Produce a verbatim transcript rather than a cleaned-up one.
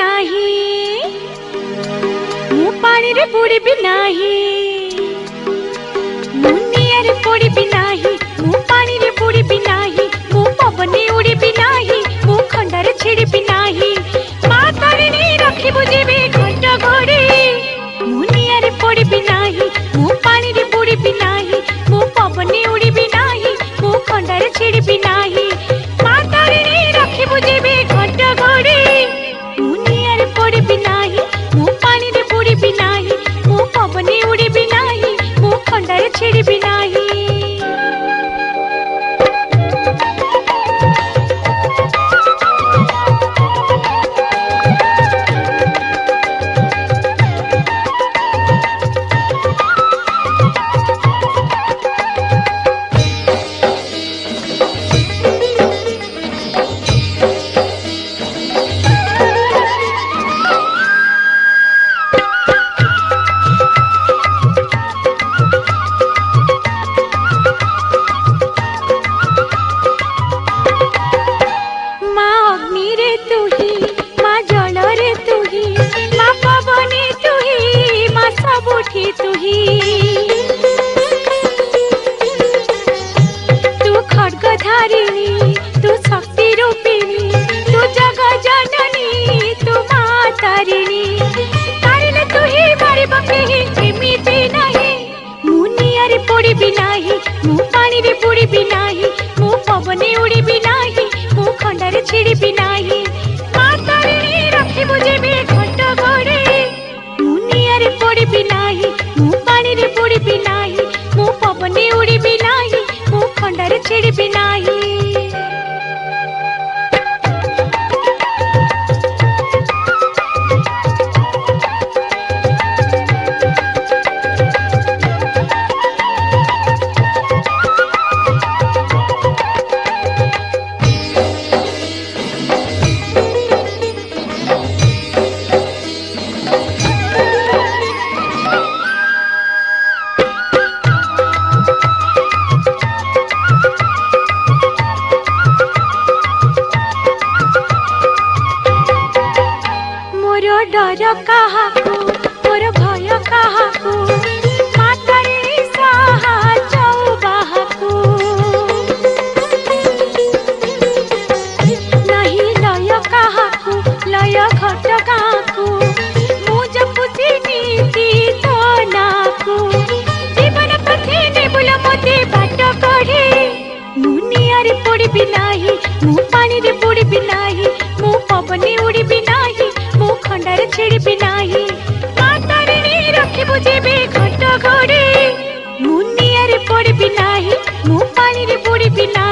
नाही मु पानी रे बुड़ी भी नाही मुनिया रे पड़ी भी नाही मु पानी रे बुड़ी भी नाही मु पवने उड़ी भी नाही मु खंडारे छिड़ी भी नाही मा तारिणी रखी बुझीबी घंट घोड़ी मुनिया रे पड़ी भी नाही मु पानी रे बुड़ी भी नाही मु पवने उड़ी भी नाही मु खंडारे छिड़ी भी नाही मा तारिणी रखी बुझीबी घंट घोड़ी मुनिया रे पड़ी भी नाही मु पानी रे बुड़ी भी नाही मु पवने उड़ी भी नाही मु खंडारे छिड़ी भी नाही। तू खड्गधारिणी तू शक्ति रूपिणी तू जग जननी तू माँ तारिणी तारिले तू ही मारी बकेही एमिति नहीं मुनिया रे पड़ी भी नाही मु पानी रे बुड़ी भी नाही मु पवने उड़ी भी नाही मु खंडारे छिड़ी भी नाही माँ तारिणी रखी बुझीबी घंट घोड़ी मुनिया रे पड़ी भी नाही मु पानी रे बुड़ी भी नाही मु पवने उड़ी भी नाही मु खंडारे छिड़ी भी नाही। डर काहाकू मोर भय काहाकू मातारे साहा चौबाहाकू नहीं लय काहाकू लय घट काहाकू मु जपुची नीति तो नाकू जीवन पथे नेबुल मोते बाट कढे मुनिया रे पड़ी भी नाही मु पानी रे बुड़ी भी नाही मु पवने उड़ी भी नाही मु खंडारे छिड़ी भी नाही माँ तारिणी रखी बुझीबी घंट घोड़ी मुनिया रे पड़ी भी नाही मु पानी रे बुड़ी भी नाही।